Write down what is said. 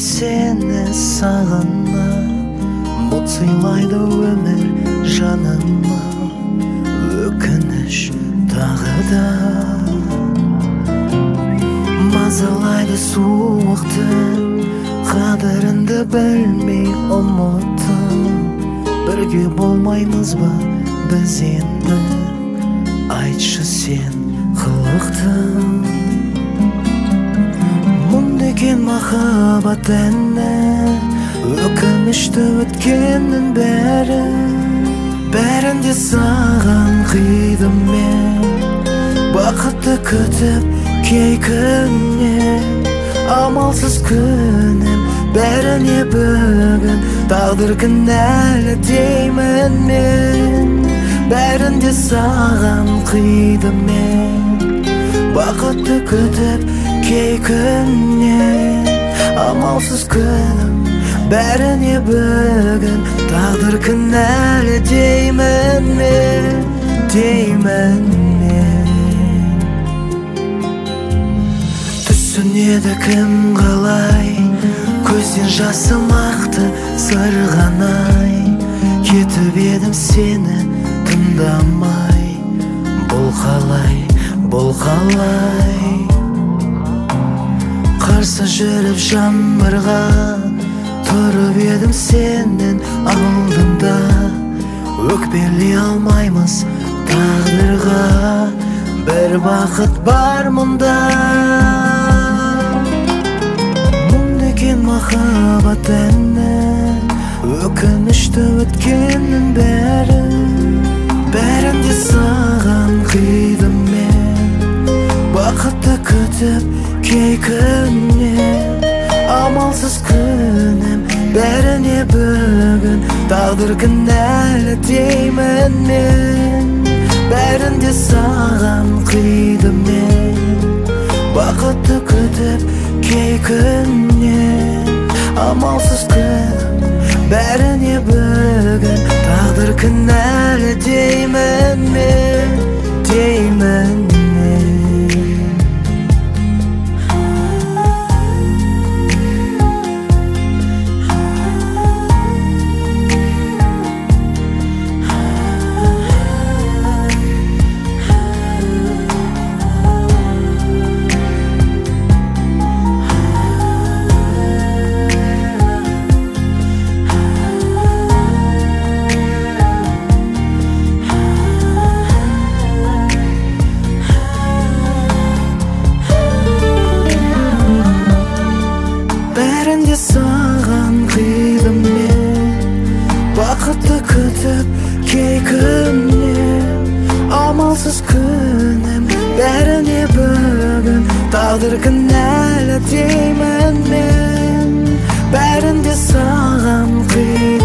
seni sağınma, mutsuylaydı ömür жаныма. Өкініш тағы да мазалайды суықтың қадіріңді білмей ұмыттым. Бірге болмаймыз ба біз енді, айтшы сен қылықтың. Мұнdeкен махаббат әні, өкінішті өткеннің бәрінде саған қидым мен. Бақытты күтіп кей күннен, амалсыз күнім бәріне бүгін. Тағдыр кінәлі деймін мен, бәрінде саған қидым мен. Бақытты күтіп кей күннен, амалсыз күнім бәріне бүгін. Тағдыр кінәлі деймін мен. Түсінеді кім қалай, көзден жасым ақты сырғанай. Кетіп едім сені тыңдамай, бұл қалай. Қарсы жүріп жаңбырға, тұрып едім сенің алдыңда. Өкпелей алмаймыз тағдырға, бір бақыт бар мұнда. Мұнdeкен махаббат әні, өкінішті өткеннің бәрінде саған қидым мен. Бақытты күтіп кей күннен, амалсыз күнім бәріне бүгін. Тағдыр кінәлі деймін мен, бәрінде саған қидым мен. Бақытты күтіп кей күннен, амалсыз күнім бәріне бүгін. Тағдыр кінәлі деймін мен. Бәрінде саған қидым мен, бақытты күтіп кей күннен, амалсыз күнім бәріне бүгін. Тағдыр кінәлі деймін мен, бәрінде саған қидым.